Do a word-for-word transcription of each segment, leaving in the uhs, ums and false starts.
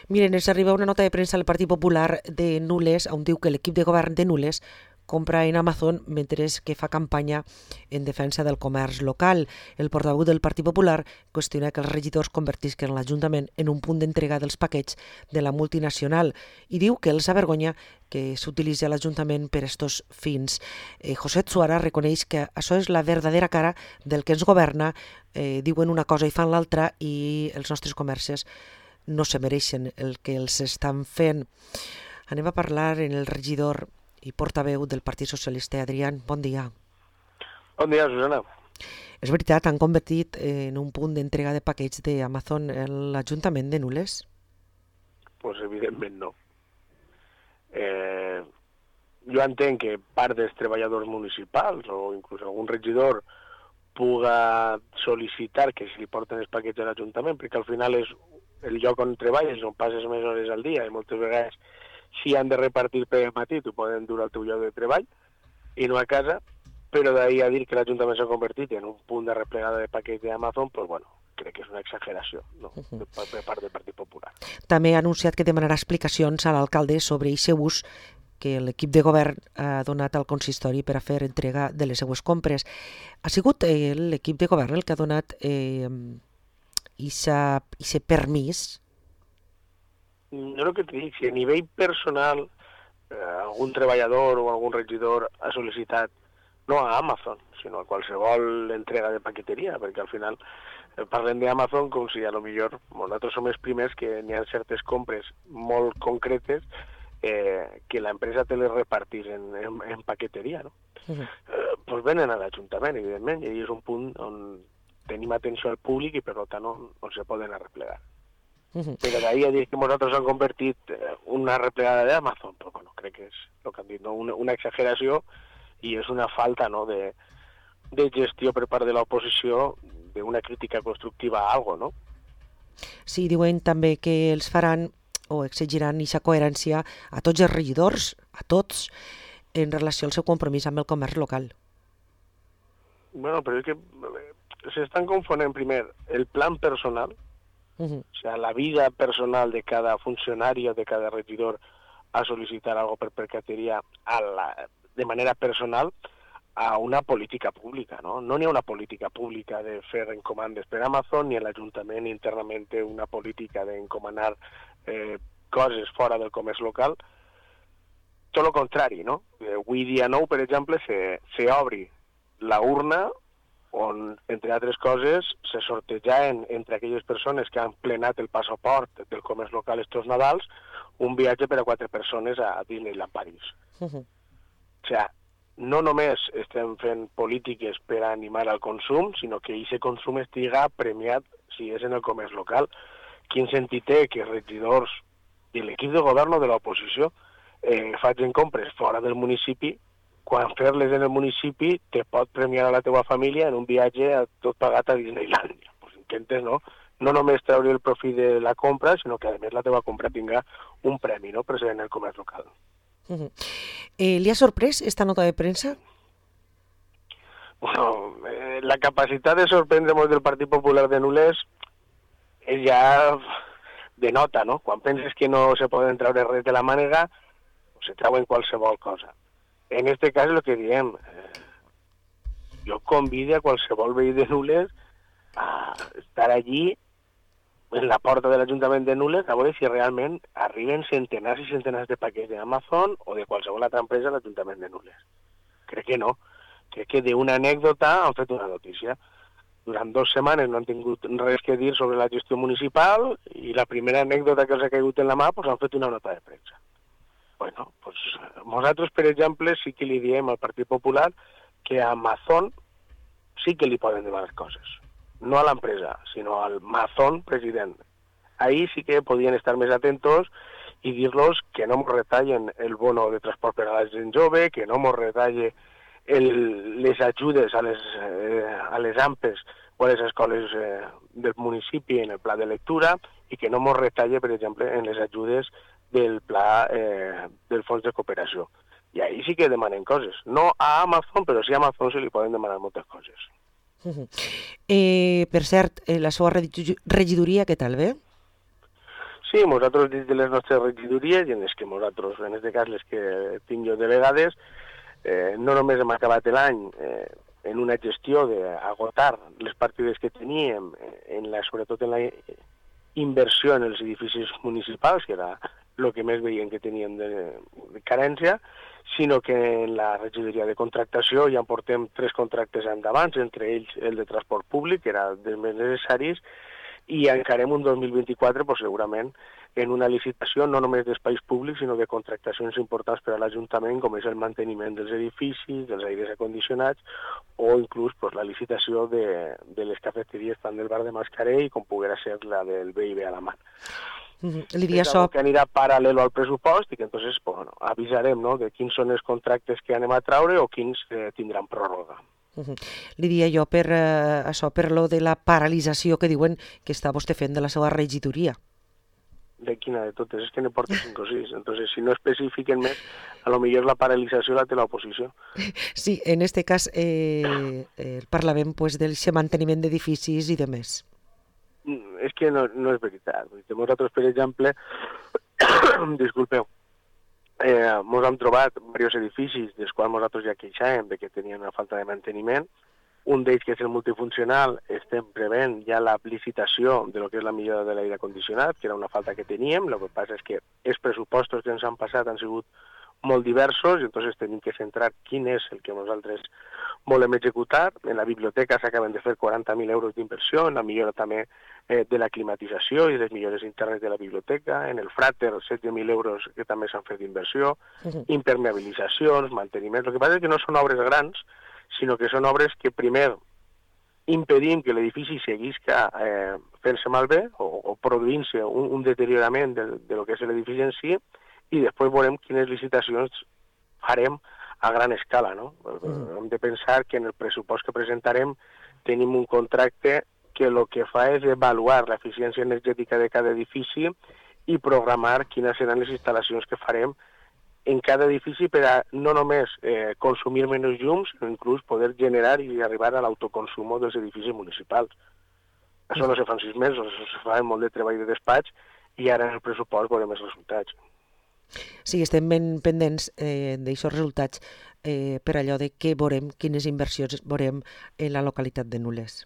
Miren, ens arriba una nota de premsa al Partit Popular de Nules, on diu que l'equip de govern de Nules compra en Amazon mentre que fa campanya en defensa del comerç local. El portaveu del Partit Popular qüestiona que els regidors convertisquen l'Ajuntament en un punt d'entrega dels paquets de la multinacional i diu que els avergonya que s'utilitzi l'Ajuntament per estos fins. Eh, José Suara reconeix que això és la verdadera cara del que ens governa, eh, diuen una cosa i fan l'altra i els nostres comerços no se mereixen el que els estan fent. Anem a parlar en el regidor i portaveu del Partit Socialista, Adrián. Bon dia. Bon dia, Susana. És veritat, han convertit en un punt d'entrega de paquets d'Amazon l'Ajuntament de Nules? Pues evidentment no. Eh, jo entenc que part dels treballadors municipals o inclús algun regidor puga sol·licitar que se li porten els paquets a l'Ajuntament, perquè al final és el lloc on treballes, on passes més hores al dia, i moltes vegades si han de repartir per matí, t'ho poden dur al teu lloc de treball i no a casa, però d'ahir a dir que l'Ajuntament s'ha convertit en un punt de replegada de paquets d'Amazon, pues bueno, crec que és una exageració, no? Uh-huh. per part del Partit Popular. També ha anunciat que demanarà explicacions a l'alcalde sobre aquest ús que l'equip de govern ha donat al consistori per a fer entrega de les seues compres. Ha sigut eh, l'equip de govern el que ha donat eh, aquest permís? No el que et dic, si a nivell personal eh, algun treballador o algun regidor ha sol·licitat no a Amazon, sinó a qualsevol entrega de paqueteria, perquè al final eh, parlem d'Amazon com si a lo millor nosaltres som els primers que n'hi ha certes compres molt concretes eh, que l'empresa te les repartís en, en, en paqueteria, no? Uh-huh. eh, pues venen a l'Ajuntament, evidentment, i és un punt on tenim atenció al públic i per tant on, on se poden arreplegar. Uh-huh. Però d'ahir a dir que nosaltres han convertit una replegada d'Amazon, però bueno, crec que és el que han dit, no? una, una exageració i és una falta, no? de, de gestió per part de l'oposició d'una crítica constructiva a algo, no? Sí, diuen també que els faran o exigiran aquesta coherència a tots els regidors, a tots, en relació al seu compromís amb el comerç local. Bueno, però és que s'estan confonent primer el plan personal. Uh-huh. O sea, la vida personal de cada funcionari o de cada regidor a sol·licitar algo per paqueteria a la, de manera personal a una política pública, ¿no? No n'hi ha una política pública de fer encomandes per Amazon, ni a l'Ajuntament internament una política d'encomanar eh, coses fora del comerç local. Tot el contrari, no? Avui dia nou, per exemple, se, se obri la urna on, entre altres coses, se sortejaven entre aquelles persones que han plenat el passaport del comerç local estos Nadals un viatge per a quatre persones a Disneyland París. Uh-huh. O sigui, no només estem fent polítiques per a animar al consum, sinó que aquest consum estiga premiat si és en el comerç local. Quin sentit té que regidors i l'equip de govern de l'oposició eh, facin compres fora del municipi quan fer-les en el municipi te pot premiar a la teva família en un viatge tot pagat a Disneylandia. Pues intentes, no? No només treure el profit de la compra, sinó que a més la teva compra tinga un premi, no?, per ser en el comerç local. Uh-huh. Eh, ¿Le ha sorprès esta nota de premsa? Bueno, eh, la capacitat de sorprendre'ns del Partit Popular de Nules és ja de nota, no? Quan penses que no se poden treure res de la mànega, se treuen qualsevol cosa. En este cas, el que diem, eh, jo convido a qualsevol veí de Nules a estar allí en la porta de l'Ajuntament de Nules a veure si realment arriben centenars i centenars de paquets d'Amazon o de qualsevol altra empresa a l'Ajuntament de Nules. Crec que no. Crec que d'una anècdota han fet una notícia. Durant dues setmanes no han tingut res que dir sobre la gestió municipal i la primera anècdota que els ha caigut en la mà pues, han fet una nota de premsa. Bueno, pues nosaltres, per exemple, sí que li diem al Partit Popular que a Amazon sí que li poden demanar coses. No a l'empresa, sinó al Mazón president. Ahí sí que podien estar més atentos i dir-los que no ens retallen el bono de transport per a la gent jove, que no ens retalle el, les ajudes a les, eh, a les AMPes o a les escoles eh, del municipi en el pla de lectura i que no ens retalle, per exemple, en les ajudes del pla eh, del fons de cooperació. I ahí sí que demanen coses. No a Amazon, però sí a Amazon se li poden demanar moltes coses. Eh, per cert, eh, la seva regidoria, què tal, bé? Sí, nosaltres dins de les nostres regidories, i en les que nosaltres, en aquest cas les que tinc jo delegades, eh, no només hem acabat l'any eh, en una gestió d'agotar les partides que teníem, eh, en la, sobretot en la inversió en els edificis municipals, que era el que més veiem que teníem de, de carència, sinó que en la regidoria de contractació ja en portem tres contractes endavant, entre ells el de transport públic, que era dels més necessaris, i encarem un dos mil vint-i-quatre pues, segurament en una licitació no només d'espais públics, sinó de contractacions importants per a l'Ajuntament, com és el manteniment dels edificis, dels aires acondicionats, o inclús pues, la licitació de, de les cafeteries tant del bar de Mascarell com poguera ser la del B I B a la Mar. Mm-hmm. Lídia, és això... que anirà paral·lel al pressupost i que entonces pues, bueno, avisarem no, de quins són els contractes que anem a traure o quins eh, tindran pròrroga. Uh-huh. Li dia jo per eh, això, per lo de la paralització que diuen que està vostè fent de la seva regidoria. De quina de totes? És que ne porta cinc o sis. Entonces, si no especifiquen més, a lo millor la paralització la té l'oposició. Sí, en este cas eh, eh, parlàvem pues, del manteniment d'edificis i de més. És que no, no és veritat. Nosaltres, per exemple, disculpeu, Eh, mos hem trobat diversos edificis dels quals nosaltres ja queixàvem de que tenien una falta de manteniment. Un d'ells, que és el multifuncional, estem prevent ja la licitació de lo que és la millora de l'aire condicionat, que era una falta que teníem. El que passa és que els pressupostos que ens han passat han sigut molt diversos i entonces tenim que centrar quin és el que nosaltres volem executar. En la biblioteca s'acaben de fer quaranta mil euros d'inversió, en la millora també eh, de la climatització i les millores internes de la biblioteca, en el fràter setze mil euros que també s'han fet d'inversió, uh-huh. impermeabilitzacions, manteniments. El que passa és que no són obres grans, sinó que són obres que primer impedim que l'edifici seguisca eh, fent-se malbé o, o produint-se un, un deteriorament de, de lo que és l'edifici en si, i després veurem quines licitacions farem a gran escala, no? Mm. Hem de pensar que en el pressupost que presentarem tenim un contracte que el que fa és avaluar l'eficiència energètica de cada edifici i programar quines seran les instal·lacions que farem en cada edifici per a no només eh, consumir menys llums, sinó inclús poder generar i arribar a l'autoconsum dels edificis municipals. Això no se fa en sis mesos, això se fa en molt de treball de despatx i ara en el pressupost veurem els resultats. Sí, estem ben pendents eh, d'aixòs resultats eh, per allò de què veurem, quines inversions veurem en la localitat de Nules.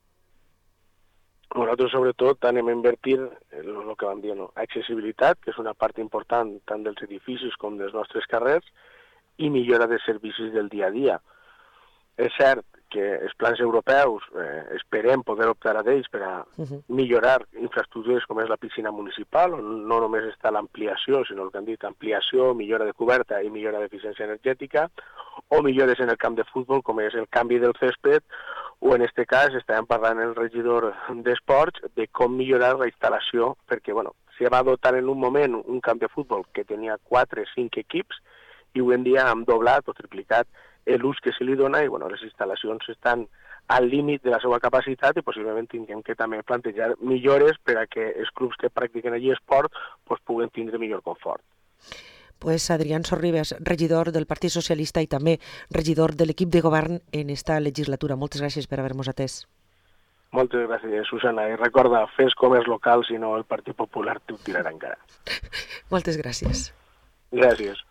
Nosaltres, sobretot, anem a invertir en el que vam dir, no? Accessibilitat, que és una part important tant dels edificis com dels nostres carrers, i millora de servicis del dia a dia. És cert que els plans europeus eh, esperem poder optar a d'ells per a uh-huh. millorar infraestructures com és la piscina municipal, on no només està l'ampliació, sinó el que han dit, ampliació, millora de coberta i millora d'eficiència energètica, o millores en el camp de futbol, com és el canvi del césped, o en aquest cas estàvem parlant el regidor d'Esports de com millorar la instal·lació, perquè bueno, se va dotar en un moment un camp de futbol que tenia quatre o cinc equips, i avui en dia hem doblat o triplicat l'ús que se li dona i bueno, les instal·lacions estan al límit de la seva capacitat i possiblement tinguem que també plantejar millores per a que els clubs que practiquen allí esport pues, puguen tindre millor confort. Pues Adrián Sorribes, regidor del Partit Socialista i també regidor de l'equip de govern en esta legislatura. Moltes gràcies per haver-nos atès. Moltes gràcies, Susana. I recorda, fes comerç local, si no el Partit Popular t'ho tirarà encara. Moltes gràcies. Gràcies.